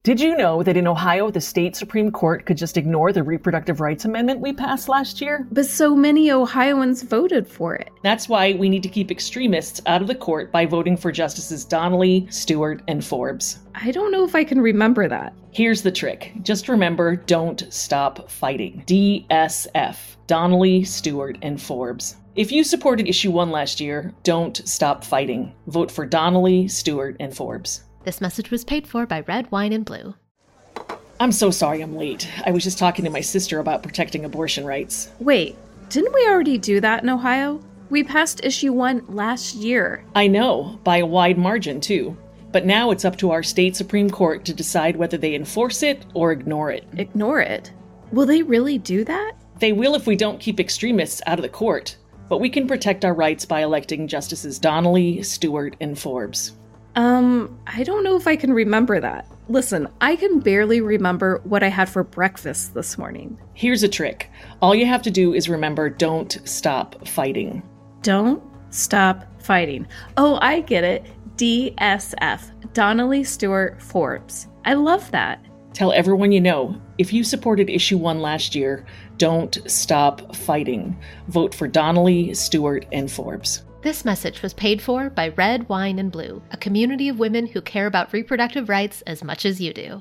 Did you know that in Ohio, the state Supreme Court could just ignore the reproductive rights amendment we passed last year? But so many Ohioans voted for it. That's why we need to keep extremists out of the court by voting for Justices Donnelly, Stewart, and Forbes. I don't know if I can remember that. Here's the trick. Just remember, don't stop fighting. DSF. Donnelly, Stewart, and Forbes. If you supported Issue 1 last year, don't stop fighting. Vote for Donnelly, Stewart, and Forbes. This message was paid for by Red Wine and Blue. I'm so sorry I'm late. I was just talking to my sister about protecting abortion rights. Wait, didn't we already do that in Ohio? We passed Issue 1 last year. I know, by a wide margin too. But now it's up to our state Supreme Court to decide whether they enforce it or ignore it. Ignore it? Will they really do that? They will if we don't keep extremists out of the court. But we can protect our rights by electing Justices Donnelly, Stewart, and Forbes. I don't know if I can remember that. Listen, I can barely remember what I had for breakfast this morning. Here's a trick. All you have to do is remember, don't stop fighting. Don't stop fighting. Oh, I get it. DSF. Donnelly, Stewart, Forbes. I love that. Tell everyone you know, if you supported Issue 1 last year, don't stop fighting. Vote for Donnelly, Stewart, and Forbes. This message was paid for by Red Wine and Blue, a community of women who care about reproductive rights as much as you do.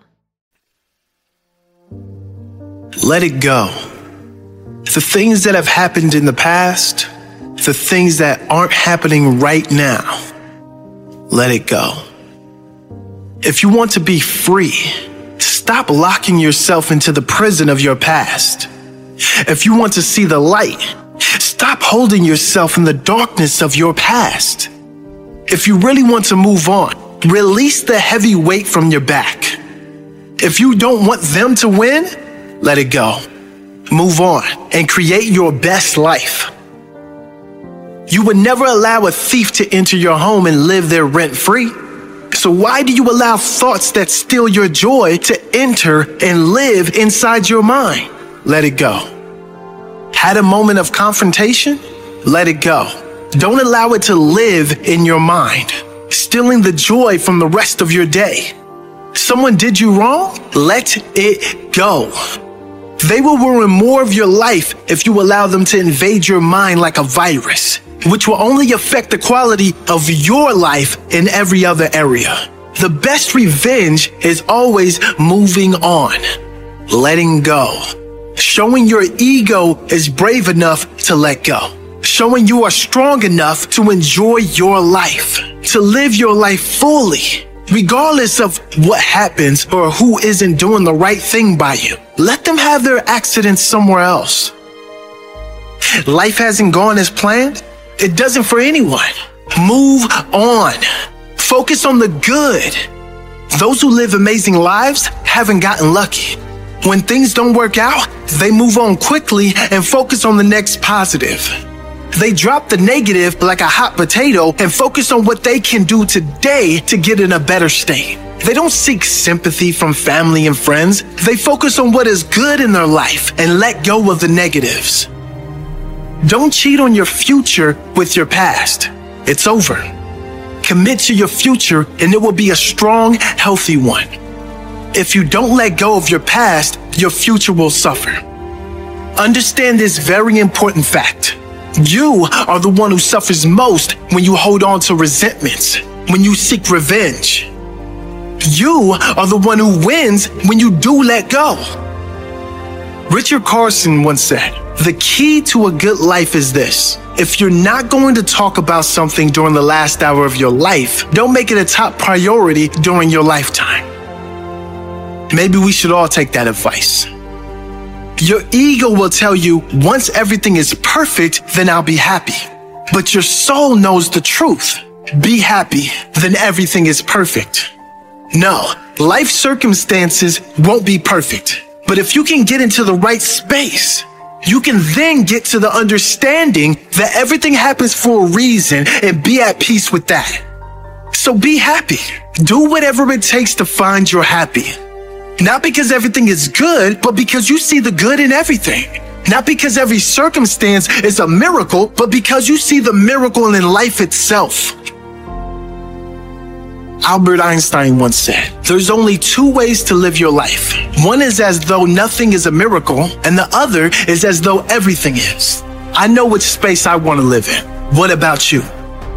Let it go. The things that have happened in the past, the things that aren't happening right now, let it go. If you want to be free, stop locking yourself into the prison of your past. If you want to see the light, stop holding yourself in the darkness of your past. If you really want to move on, release the heavy weight from your back. If you don't want them to win, let it go. Move on and create your best life. You would never allow a thief to enter your home and live there rent-free. So why do you allow thoughts that steal your joy to enter and live inside your mind? Let it go. Had a moment of confrontation? Let it go. Don't allow it to live in your mind, stealing the joy from the rest of your day. Someone did you wrong? Let it go. They will ruin more of your life if you allow them to invade your mind like a virus, which will only affect the quality of your life in every other area. The best revenge is always moving on, letting go. Showing your ego is brave enough to let go. Showing you are strong enough to enjoy your life, to live your life fully, regardless of what happens or who isn't doing the right thing by you. Let them have their accidents somewhere else. Life hasn't gone as planned. It doesn't for anyone. Move on. Focus on the good. Those who live amazing lives haven't gotten lucky. When things don't work out, they move on quickly and focus on the next positive. They drop the negative like a hot potato and focus on what they can do today to get in a better state. They don't seek sympathy from family and friends. They focus on what is good in their life and let go of the negatives. Don't cheat on your future with your past. It's over. Commit to your future and it will be a strong, healthy one. If you don't let go of your past, your future will suffer. Understand this very important fact. You are the one who suffers most when you hold on to resentments, when you seek revenge. You are the one who wins when you do let go. Richard Carson once said, "The key to a good life is this. If you're not going to talk about something during the last hour of your life, don't make it a top priority during your lifetime." Maybe we should all take that advice. Your ego will tell you, once everything is perfect, then I'll be happy. But your soul knows the truth. Be happy, then everything is perfect. No, life circumstances won't be perfect. But if you can get into the right space, you can then get to the understanding that everything happens for a reason and be at peace with that. So be happy. Do whatever it takes to find your happy. Not because everything is good, but because you see the good in everything. Not because every circumstance is a miracle, but because you see the miracle in life itself. Albert Einstein once said, "There's only two ways to live your life. One is as though nothing is a miracle, and the other is as though everything is." I know which space I want to live in. What about you?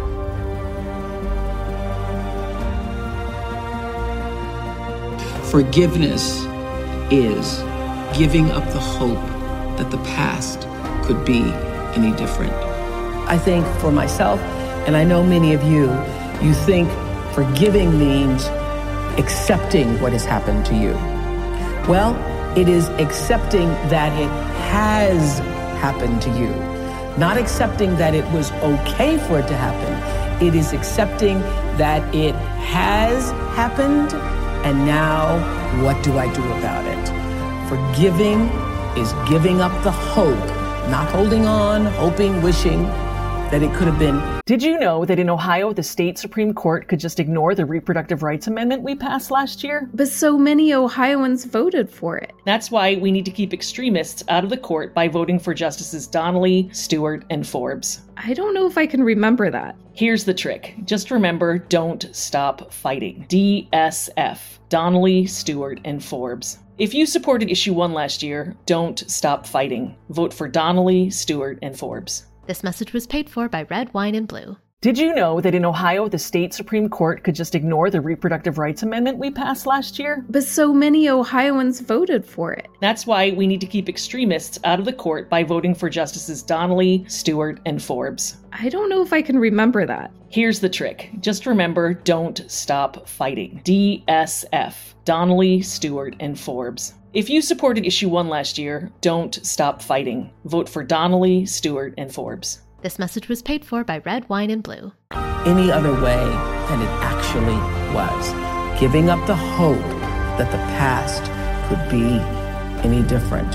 Forgiveness is giving up the hope that the past could be any different. I think for myself, and I know many of you, you think forgiving means accepting what has happened to you. Well, it is accepting that it has happened to you. Not accepting that it was okay for it to happen. It is accepting that it has happened, and now what do I do about it? Forgiving is giving up the hope, not holding on, hoping, wishing that it could have been. Did you know that in Ohio, the state Supreme Court could just ignore the reproductive rights amendment we passed last year? But so many Ohioans voted for it. That's why we need to keep extremists out of the court by voting for Justices Donnelly, Stewart, and Forbes. I don't know if I can remember that. Here's the trick. Just remember, don't stop fighting. DSF. Donnelly, Stewart, and Forbes. If you supported Issue 1 last year, don't stop fighting. Vote for Donnelly, Stewart, and Forbes. This message was paid for by Red Wine and Blue. Did you know that in Ohio, the state Supreme Court could just ignore the reproductive rights amendment we passed last year? But so many Ohioans voted for it. That's why we need to keep extremists out of the court by voting for Justices Donnelly, Stewart, and Forbes. I don't know if I can remember that. Here's the trick. Just remember, don't stop fighting. DSF. Donnelly, Stewart, and Forbes. If you supported Issue 1 last year, don't stop fighting. Vote for Donnelly, Stewart, and Forbes. This message was paid for by Red Wine and Blue. Any other way than it actually was. Giving up the hope that the past could be any different.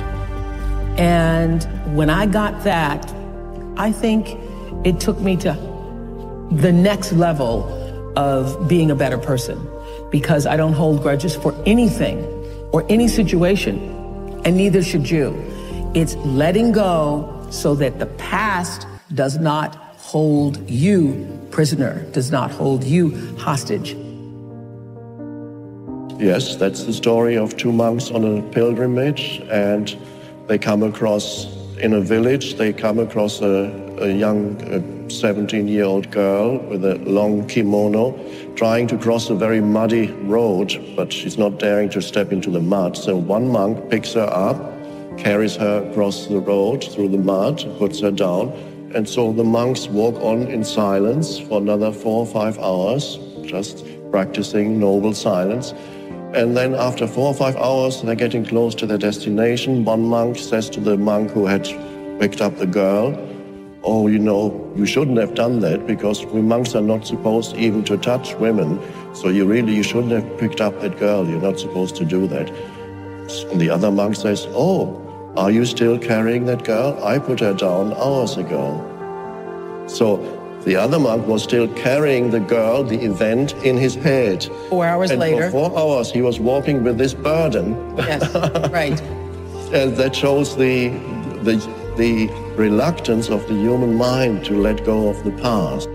And when I got that, I think it took me to the next level of being a better person, because I don't hold grudges for anything or any situation, and neither should you. It's letting go so that the past does not hold you prisoner, does not hold you hostage. Yes, that's the story of two monks on a pilgrimage, and they come across, in a village, they come across a young 17-year-old girl with a long kimono trying to cross a very muddy road, but she's not daring to step into the mud. So one monk picks her up, carries her across the road through the mud, puts her down, and so the monks walk on in silence for another 4 or 5 hours, just practicing noble silence. And then after 4 or 5 hours, they're getting close to their destination. One monk says to the monk who had picked up the girl, "Oh, you know, you shouldn't have done that, because we monks are not supposed even to touch women. So you shouldn't have picked up that girl. You're not supposed to do that." And the other monk says, "Oh, are you still carrying that girl? I put her down hours ago." So the other monk was still carrying the girl, the event, in his head. 4 hours later. For 4 hours, he was walking with this burden. Yes, right. And that shows the reluctance of the human mind to let go of the past.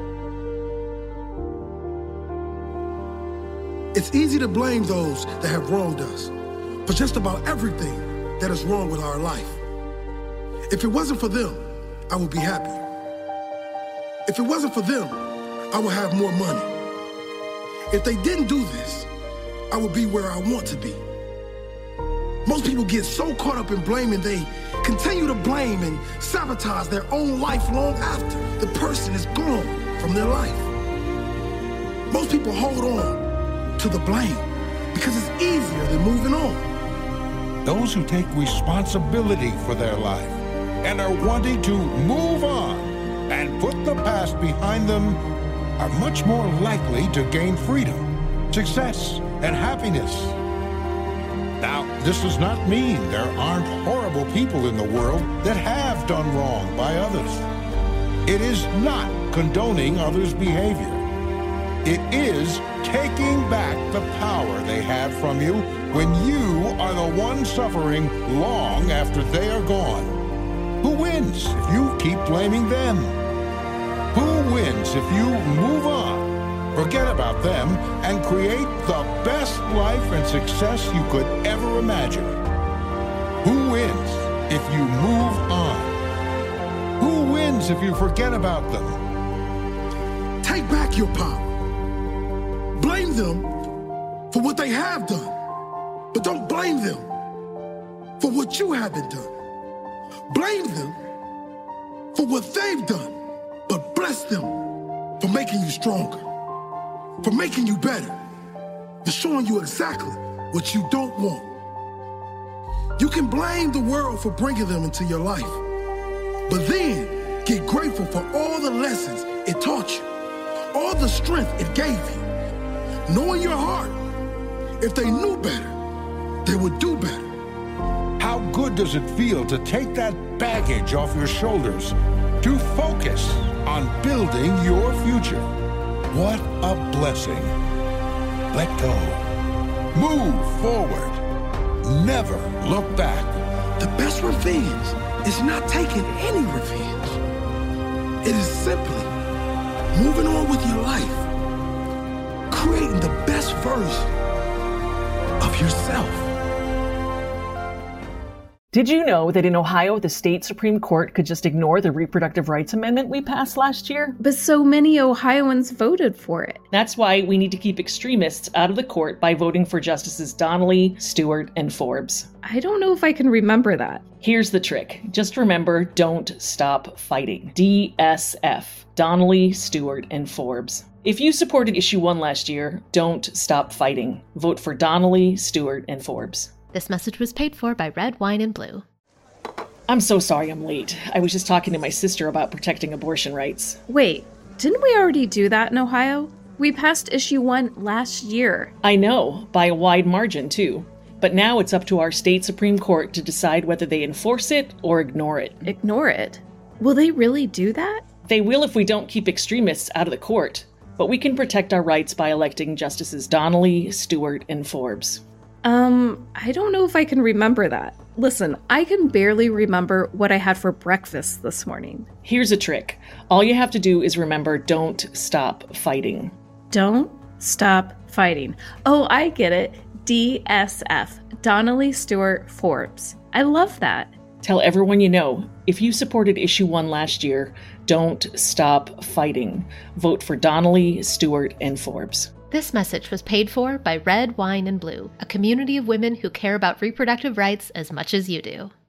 It's easy to blame those that have wronged us for just about everything that is wrong with our life. If it wasn't for them, I would be happy. If it wasn't for them, I would have more money. If they didn't do this, I would be where I want to be. Most people get so caught up in blaming, they continue to blame and sabotage their own life long after the person is gone from their life. Most people hold on to the blame because it's easier than moving on. Those who take responsibility for their life and are wanting to move on and put the past behind them are much more likely to gain freedom, success, and happiness. Now, this does not mean there aren't horrible people in the world that have done wrong by others. It is not condoning others' behavior. It is taking back the power they have from you when you are the one suffering long after they are gone. Who wins if you keep blaming them? Who wins if you move on Forget about them and create the best life and success you could ever imagine. Who wins if you move on? Who wins if you forget about them? Take back your power. Blame them for what they have done, but don't blame them for what you haven't done. Blame them for what they've done, but bless them for making you stronger, for making you better, for showing you exactly what you don't want. You can blame the world for bringing them into your life, but then get grateful for all the lessons it taught you, all the strength it gave you. Know in your heart, if they knew better, they would do better. How good does it feel to take that baggage off your shoulders, to focus on building your future? What a blessing. Let go. Move forward. Never look back. The best revenge is not taking any revenge. It is simply moving on with your life, creating the best version of yourself. Did you know that in Ohio, the state Supreme Court could just ignore the reproductive rights amendment we passed last year? But so many Ohioans voted for it. That's why we need to keep extremists out of the court by voting for Justices Donnelly, Stewart, and Forbes. I don't know if I can remember that. Here's the trick. Just remember, don't stop fighting. DSF. Donnelly, Stewart, and Forbes. If you supported Issue 1 last year, don't stop fighting. Vote for Donnelly, Stewart, and Forbes. This message was paid for by Red Wine and Blue. I'm so sorry I'm late. I was just talking to my sister about protecting abortion rights. Wait, didn't we already do that in Ohio? We passed Issue 1 last year. I know, by a wide margin, too. But now it's up to our state Supreme Court to decide whether they enforce it or ignore it. Ignore it? Will they really do that? They will if we don't keep extremists out of the court. But we can protect our rights by electing Justices Donnelly, Stewart, and Forbes. I don't know if I can remember that. Listen, I can barely remember what I had for breakfast this morning. Here's a trick. All you have to do is remember, don't stop fighting. Don't stop fighting. Oh, I get it. DSF. Donnelly, Stewart, Forbes. I love that. Tell everyone you know, if you supported Issue 1 last year, don't stop fighting. Vote for Donnelly, Stewart, and Forbes. This message was paid for by Red Wine and Blue, a community of women who care about reproductive rights as much as you do.